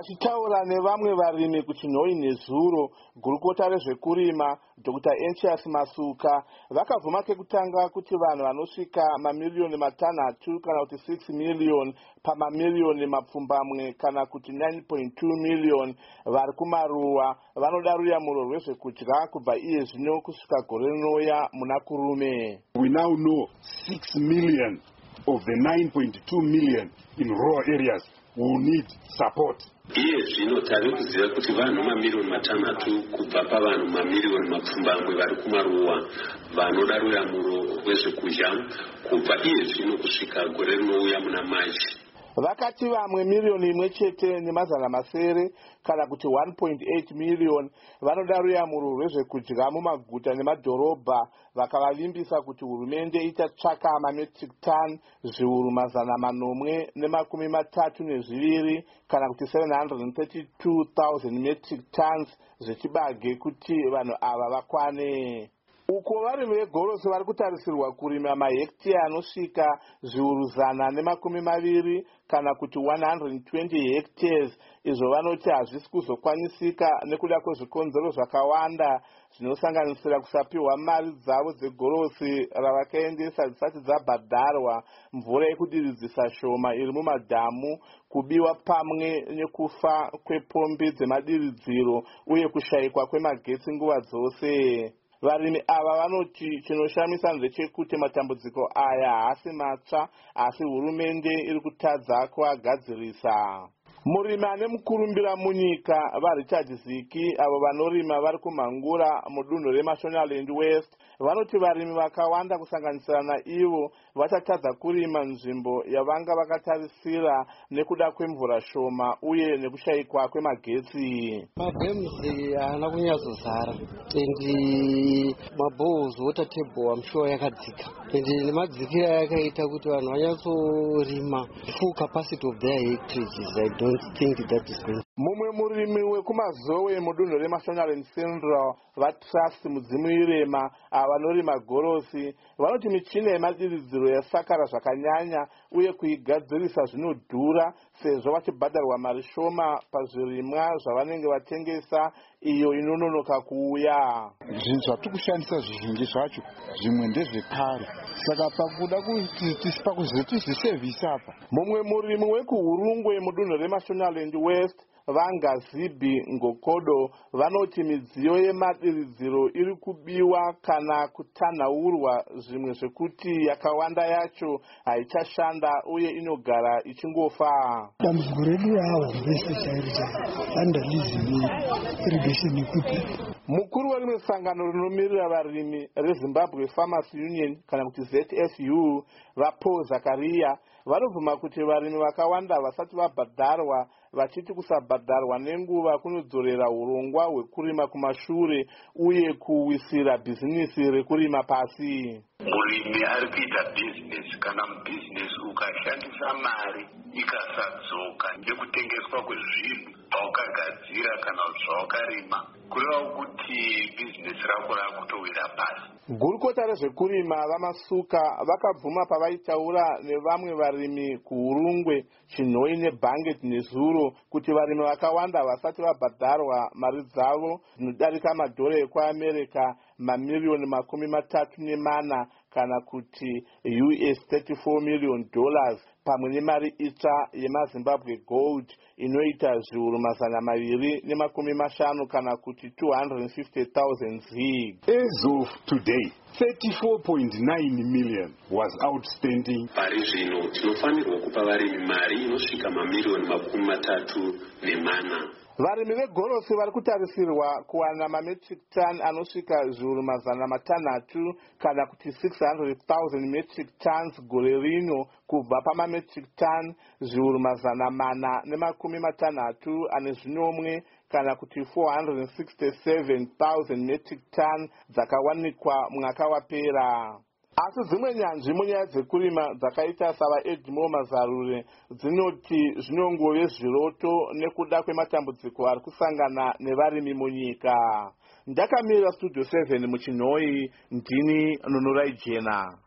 Vachitaura nevamwe varimi kuChinhoyi nezuro, gurukota rezvekurima Dr. Antias Masuka vakavhuma kekutanga kuti vanhu vanosvika mamiliyoni matanhatu kana kuti 6 miliyoni pamamiliyoni mapfumbamwe kana kuti 9.2 miliyoni vari kumaruwa vanoda ruyamuro rwezvekudya kubva iye zvino kusvika gore rinouya muna kurume. We now know 6 million of the 9.2 million in rural areas will need support. Iye zvino tari kuziva kuti vanhu mamiliyoni matanhatu kubva pavanhu mamiliyoni mapfumbamwe vari kumaruwa vanoda ruyamuro rwezvekudya kubva iye zvino kusvika gore rinouya muna Machi. Vakati vamwe miliyoni imwe chete nemazana masere kana kuti 1.8 miliyoni vanoda ruyamuro rwezvekudya mumaguta nemadhorobha, vakavavimbisa kuti hurumende ichatsvaka mametric ton zviuru mazana manomwe nemakumi matatu nezviviri kana kuti 732,000 metric tons zvechibage kuti vanhu ava vakwane. Uko varimi vegorosi vari kutarisirwa kurima mahektiya anosvika zviuru zana nemakumi maviri kana kuti 120 hectares. Izvo vanoti hazvisi kuzokwanisika nekuda kwezvikonzero zvakawanda zvinosanganisira kusapiwa mari dzavo dzegorosi ravakaendesa dzisati dzabhadharwa, mvura yekudiridzisa shoma iri mumadhamu, kubiwa pamwe nekufa kwepombi dzemadiridziro uye kushayikwa kwemagetsi nguva dzose. Varimi ava vanoti chinoshamisa ndechekuti matambudziko aya haasi matsva asi hurumende iri kutadza kuagadzirisa. Murimi ane mukurumbira munyika vaRichard Ziki avo vanorima vari kumhangura mudunhu reMashonaland West vanoti varimi vakawanda kusanganisira naivo vachatadza kurima nzvimbo yavanga vakatarisira nekuda kwemvura shoma uye nekushayikwa kwemagetsi. Mabhemuzi haana kunyatsozara endi mabohos water table amshuwa yakadzika endi nemadzikira yakaita kuti vanhu vanyatsorima full capacity of their hectares. I don't think that is going. Mumwe murimi wekumazowe mudunhu reMashonaland Central vaTrust Mudzimuirema avanorima gorosi vanoti michina yemadiridziro yasakara zvakanyanya uye kuigadzirisa zvinodhura sezvo vachibhadharwa mari shoma pazvirimwa zvavanenge vatengesa iyo inononoka kuuya. Zvinhu zvatiri kushandisa zvizhinji zvacho zvimwe ndezvekare, saka pakuda kuti pakuzotizisevhisa apa. Mumwe murimi wekuHurungwe mudunhu reMashonaland West Vanga Zibi Ngokodo vanoti midziyo yemadiridziro iri kubiwa kana kutanhaurwa, zvimwe zvekuti yakawanda yacho haichashanda uye inogara ichingofa. Dambudziko redu rahambese chairi vandalizimi irrigation equipment. Mukuru werimwe sangano rinomirira varimi reZimbabwe Farmers Union kana kuti ZFU vaPaul Zakaria vanobvuma kuti varimi vakawanda vasati vabhadharwa, vachiti kusabhadharwa nenguva kunodzorera urongwa hwekurima kumashure uye kuwisira bhizinisi rekurima pasi. Murimi ari kuita bhizinesi, kana mubhizinesi ukashandisa mari ikasadzoka nekutengeswa kwezvinhu zvawakagadzira kana zvawakarima, kureva kuti bhizinesi rako rakutowira pasi. Gurukota rezvekurima vaMasuka vakabvuma pavaitaura nevamwe varimi kuHurungwe, Chinhoyi neBanget nezuro kuti varimi vakawanda vasati vabhadharwa mari dzavo dzinodarika madhora ekuAmerica mamiliyoni $34 kana kuti $34 million pamwe nemari itsva yemaZimbabwe Gold inoita zviuru mazana maviri nemakumi mashanu kana kuti 250,000 zig. As of today, 34.9 million was outstanding. Pari zvino tinofanirwa kupa varimi mari inosvika mamiliyoni $34. Varimi vegorosi vari kutarisirwa kuwana mametric ton anosvika zviuru mazana matanhatu kana kuti 600,000 metric tons gore rino kubva pamametric ton zviuru mazana mana nemakumi matanhatu ane zvinomwe kana kuti 467,000 metric ton dzakawanikwa mwaka wapera. Asi dzimwe nyanzvi munyaya dzekurima dzakaita savaEdmore Mazarure dzinoti zvinongove zviroto nekuda kwematambudziko ari kusangana nevarimi munyika. Ndakamira Studio 7 muChinhoyi, ndini Nunurai Jena.